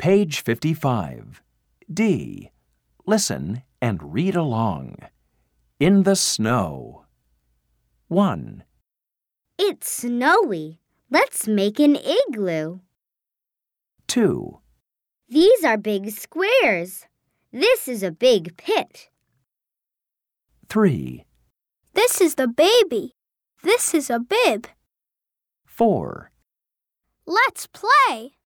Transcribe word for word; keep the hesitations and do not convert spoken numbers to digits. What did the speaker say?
Page fifty-five. D. Listen and read along. In the snow. one. It's snowy. Let's make an igloo. two. These are big squares. This is a big pit. three. This is the baby. This is a bib. four. Let's play.